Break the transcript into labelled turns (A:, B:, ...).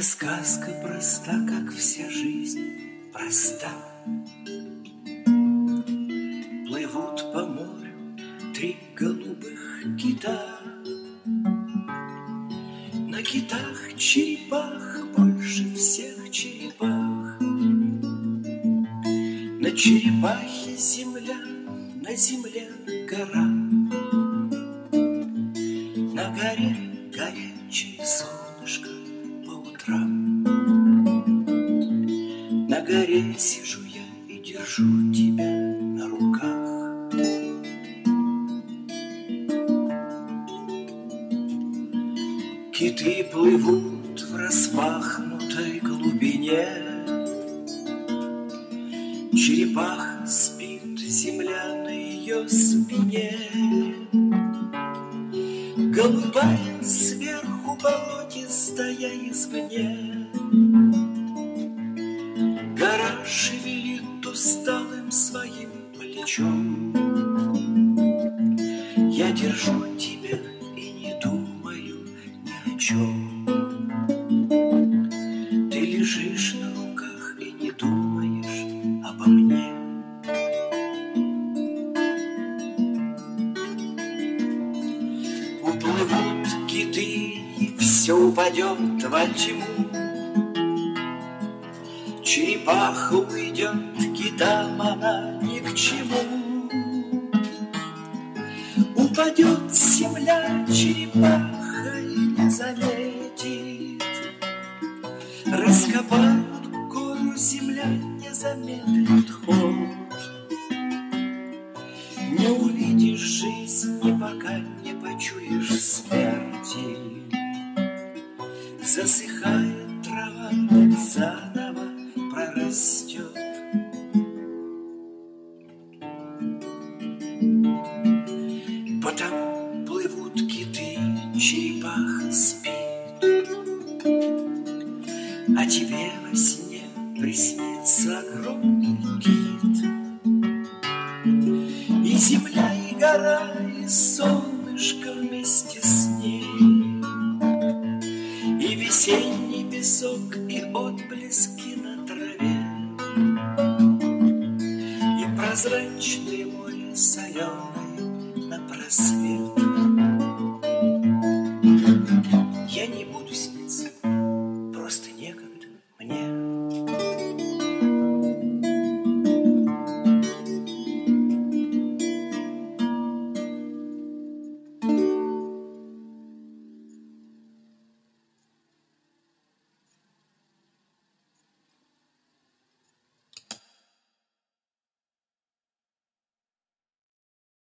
A: сказка проста, как вся жизнь проста. Плывут по морю 3 голубых кита. На китах черепах больше всех черепах. На черепахе земля, на земле гора. На горе горячее солнышко по утрам. На горе сижу я и держу тебя на руках. Киты плывут в распахнутой глубине. Черепаха спит, земля на ее спине. Голубая сверху, болотистая извне. Гора шевелит усталым своим плечом. Я держу тебя и не думаю ни о чем. Ты лежишь на руках и не думаешь обо мне. Уплывут киты, и все упадет во тьму. Черепаха уйдет, китам она ни к чему. Упадет земля, черепаха и не заметит. Раскопают гору, земля не замедлит ход. Не увидишь жизни, пока не почуешь смерти. Засыхает трава, так заново прорастет. Потому плывут киты, черепаха спит. А тебе во сне приснится огромный кит. И земля, и гора, и солнышко вместе с ней. И весенний песок, и отблески на траве. И прозрачное море соленое на просвет.